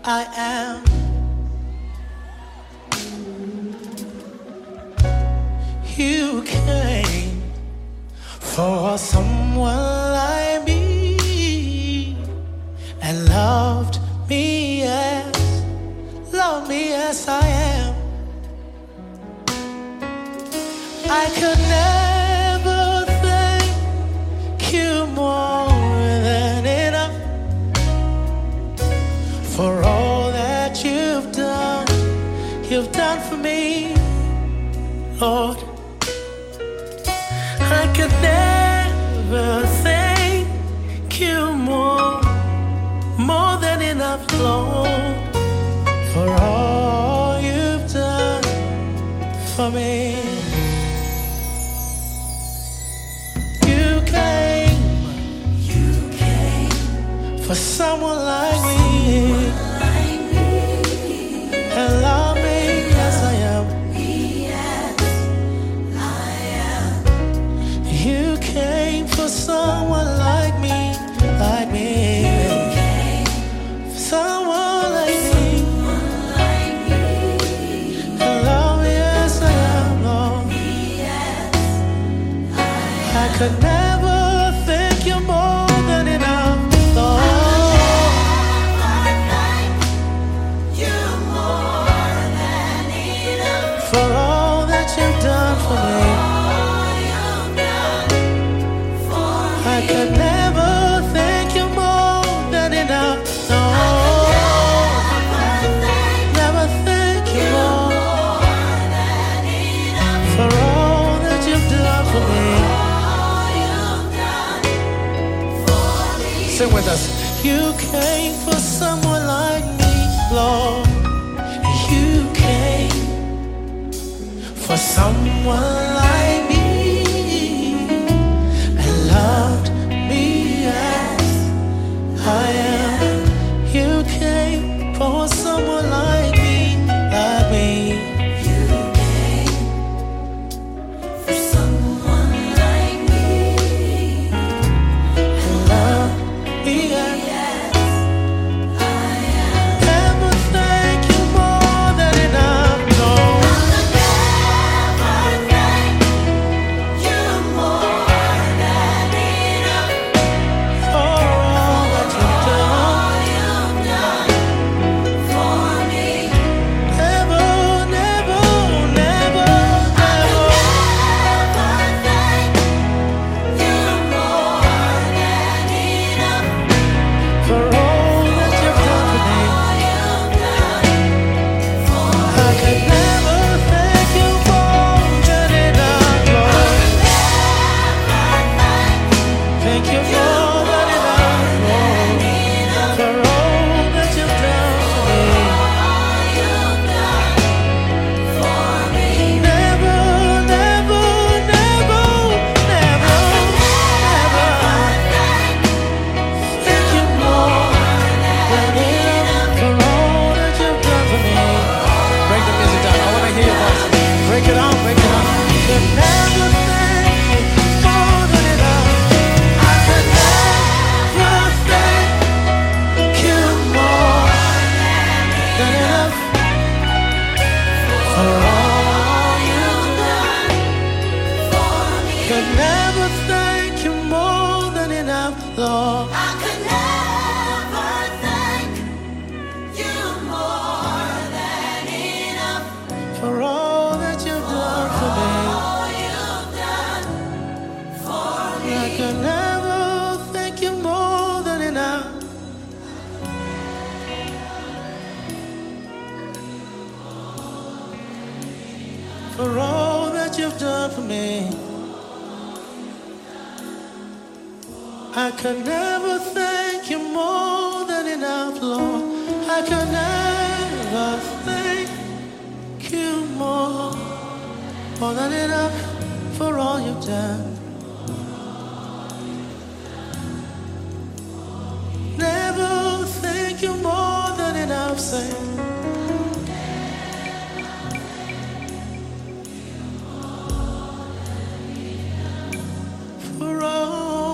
I am. You came for someone like me and loved me as I am. I could never thank you more than enough for all that you've done for me, Lord. I could never thank you more than enough, Lord, for all you've done for me. You came for someone like me and love me as I am. You came for someone like me, someone like me, and love me as I am, Lord. I could never thank you more than enough, Lord. For all that you've done for me. I could never thank you more than enough. No, never thank you more for all that you've done for me. Sing with us. You came for someone like me, Lord. You came for someone like me. Loved me as I am. You came for someone like me, You came for someone like me, and loved me as I am. never thank you more than enough, no. I could never thank you more than enough For all that you've done, you've done for me. never, never, never, never. Never thank you more than enough For all that you've done for me, I could never thank you more than enough, Lord. Thank you more than enough, Lord, for all that you've done for me. Never, never, never, never, never. Thank you more than enough for all that you've done for me. Break the music down. I want to hear your voice. Break it out, break it out. Could never thank you more than enough. I could never thank you more than enough for all you've done. Could never thank you more than enough, Lord. I could never thank you more than enough For all that you've done for me. all you've done for me. I could never thank you more than enough. For all that you've done for me. I could never thank you more than enough, Lord. I could never thank you more than enough for all you've done. Never thank you more than enough, say. For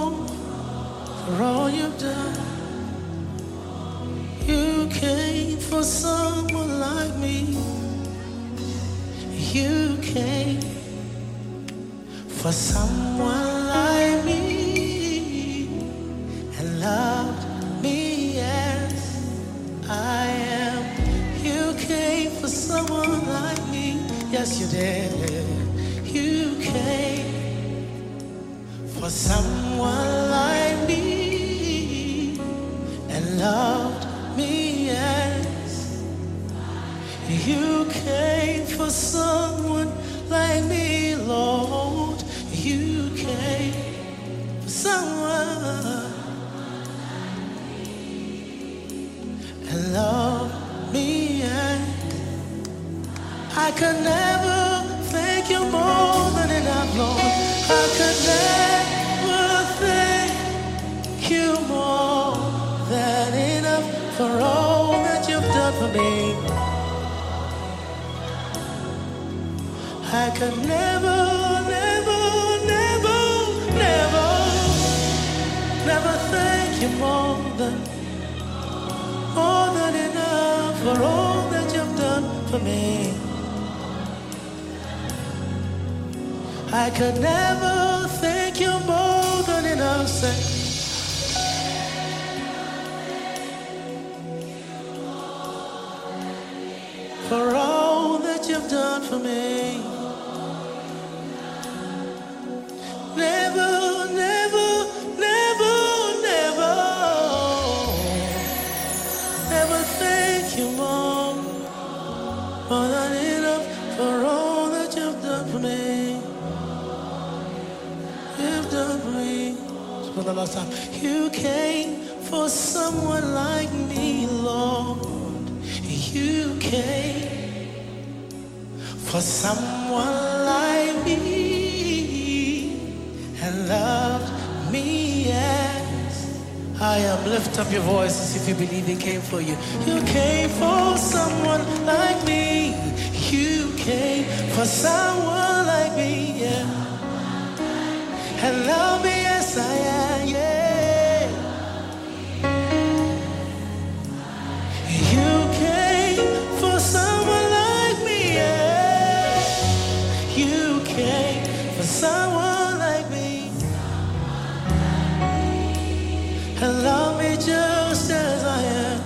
all you've done. You came for for someone like me and loved me as I am. You came for someone like me. Yes, you did. You came for someone like me and loved me as you came for someone like me, Lord. You came for someone and loved me as I could never thank you more than enough, Lord. I could never thank you more than enough for all that you've done for me. I could never, never, never, never, never thank you more than enough for all that you've done for me. I could never thank you more than enough, say. For all that you've done for me. Never, never, never, never, never thank you more than enough for all that you've done for me. You've done for me. For the last time, you came for someone like me, Lord. You came for someone like me and loved me as I am. Lift up your voices if you believe He came for you. You came for someone like me. You came for someone like me, yeah. And love me as I am, yeah. You came for someone like me, yeah. You came for someone like me. And love me just as I am.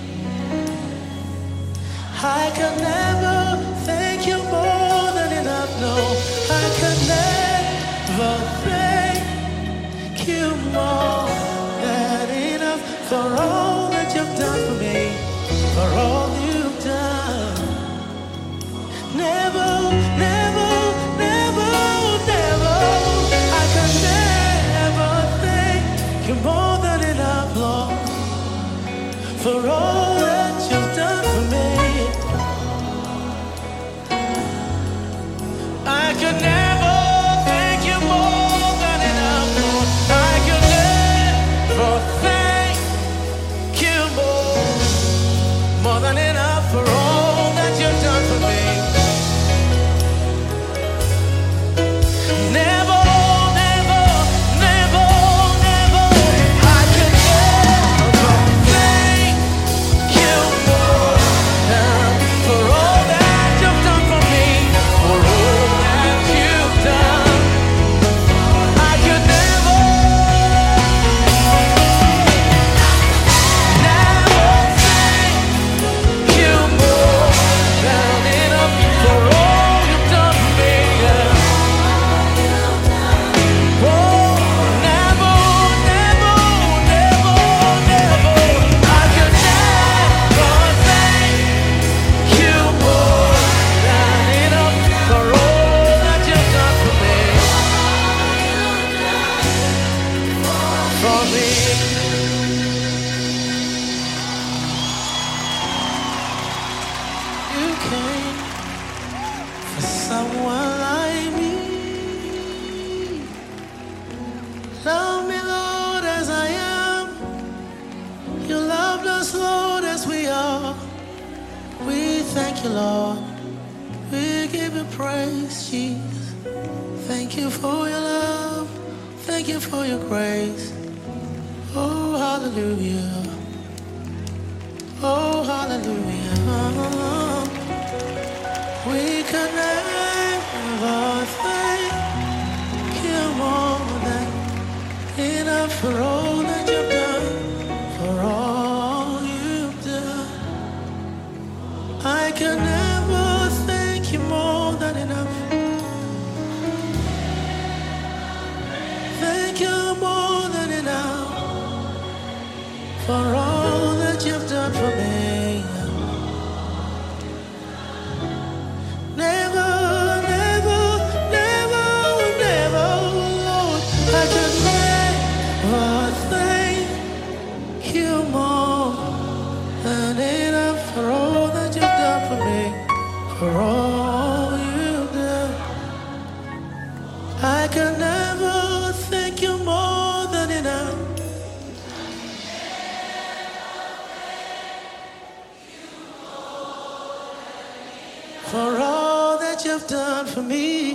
I could never thank you more than enough, no. I could never thank you more than enough for all that you've done for me, for all you've done. Never, never, never, never, I could never thank you more than enough, Lord, for all that you've done for me. I could never thank you more than enough, Lord. I could never thank you more than enough for all that you've done for me. Never, never, never, never, I could never thank you more than for all that you've done for me, for all that you've done. I could never, never thank you more than enough for all you've done for me, yeah. Oh, never, never, never, never, I could never thank you more than enough for all that you've done for me, for me. You came for someone like me. Love me, Lord, as I am. You loved us, Lord, as we are. We thank you, Lord. We give you praise, Jesus. Thank you for your love. Thank you for your grace. Oh, hallelujah. Oh, hallelujah. We could never thank enough for all that you've done, for all you've done. I can never thank you more than enough. Thank you more than enough for all that you've done for me. Never, never, never, never, Lord, I can never thank you more than enough for all that you've done for me, for all you've done. I can never thank you more than enough. For all that you've done for me.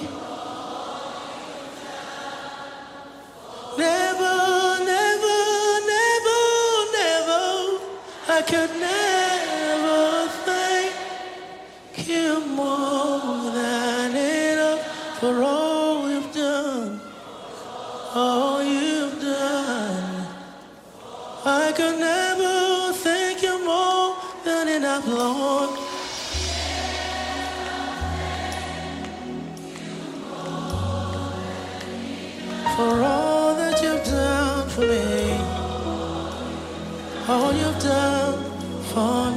Never, never, never, never, I could never thank you more than enough for all you've done, all you've done. I could never thank you more than enough, Lord. For all that you've done for me, all you've done for